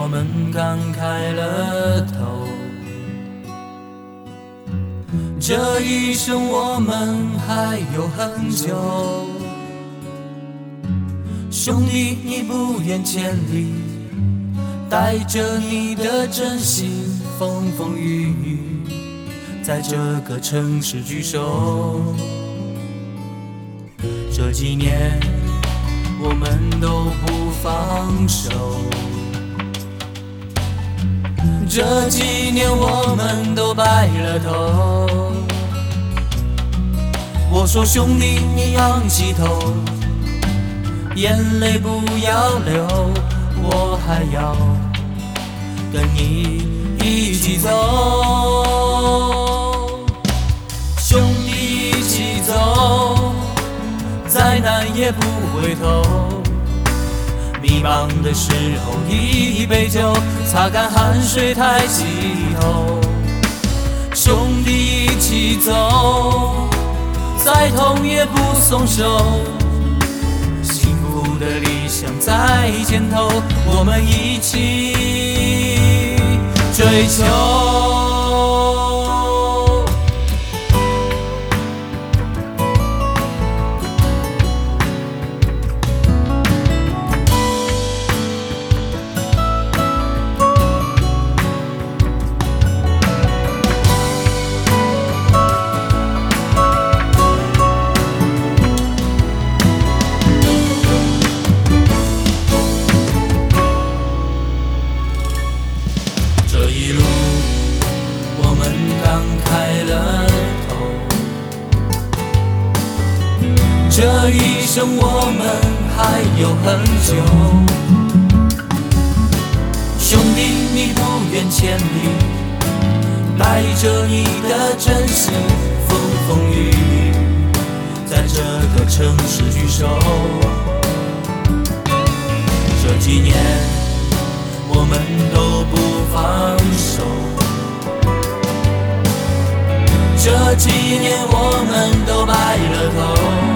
我们刚开了头，这一生我们还有很久。兄弟，你不远千里，带着你的真心，风风雨雨，在这个城市聚首。这几年我们都不放手，这几年我们都白了头。我说兄弟，你仰起头，眼泪不要流，我还要跟你一起走。兄弟一起走，再难也不回头。迷茫的时候，一杯酒，擦干汗水，抬起头。兄弟一起走，再痛也不松手。幸福的理想在前头，我们一起追求。这一路我们刚开了头，这一生我们还有很久。兄弟，你不远千里，带着你的真心，风风雨雨，在这个城市聚首。这几年我们都不放手，这几年我们都白了头。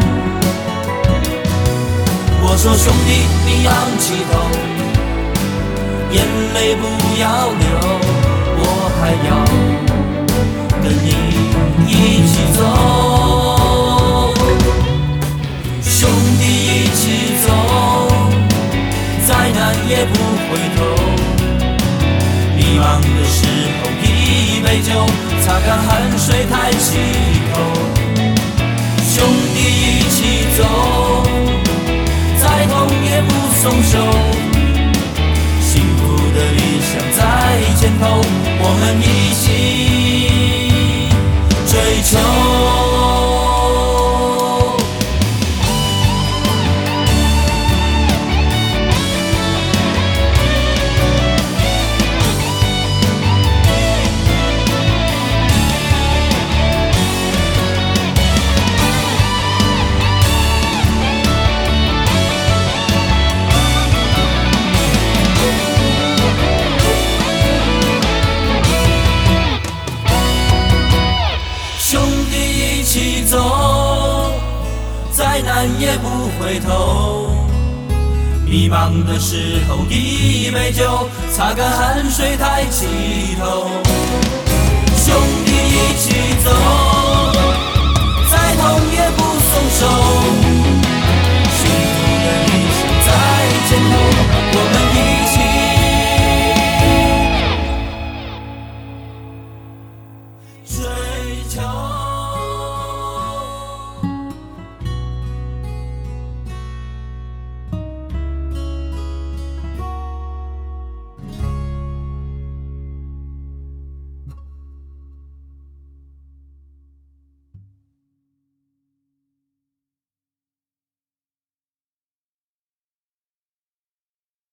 我说兄弟，你仰起头，眼泪不要流，我还要跟你一起走。兄弟一起走，再难也不回头。迷茫的时候，一杯酒，擦干汗水，抬起头。兄弟一起走，再痛也不松手。幸福的理想在前头，我们一起追求。一起走，再难也不回头。迷茫的时候，一杯酒，擦干汗水，抬起头。兄弟一起走，再痛也不松手。